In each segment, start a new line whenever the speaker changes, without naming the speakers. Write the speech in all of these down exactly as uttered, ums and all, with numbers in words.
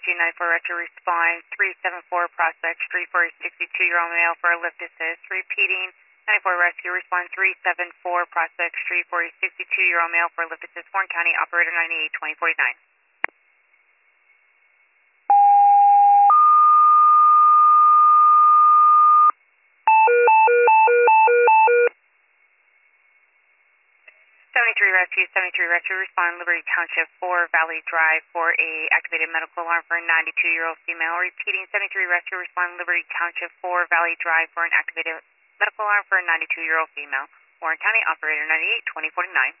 Rescue ninety-four Rescue respond three seven four Prospect Street for a sixty-two-year-old male for a lift assist. Repeating, ninety-four Rescue respond three seven four Prospect Street for a sixty-two-year-old male for a lift assist. Warren County operator ninety-eight twenty forty-nine. seventy-three Rescue, seventy-three Rescue respond Liberty Township four Valley Drive for a activated medical alarm for a ninety-two-year-old female. Repeating, seventy-three Rescue respond Liberty Township four Valley Drive for an activated medical alarm for a ninety-two-year-old female. Warren County operator ninety-eight twenty forty-nine.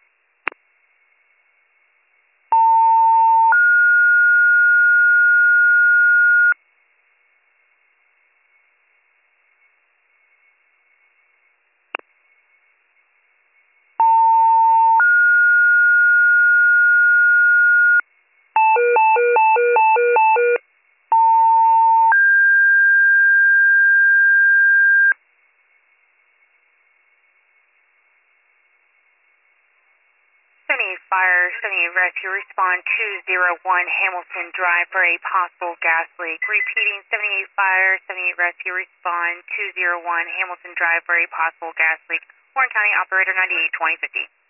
seventy-eight Fire, seventy-eight Rescue respond two zero one Hamilton Drive for a possible gas leak. Repeating, seventy-eight Fire, seventy-eight Rescue respond two zero one Hamilton Drive for a possible gas leak. Warren County operator ninety-eight twenty fifty.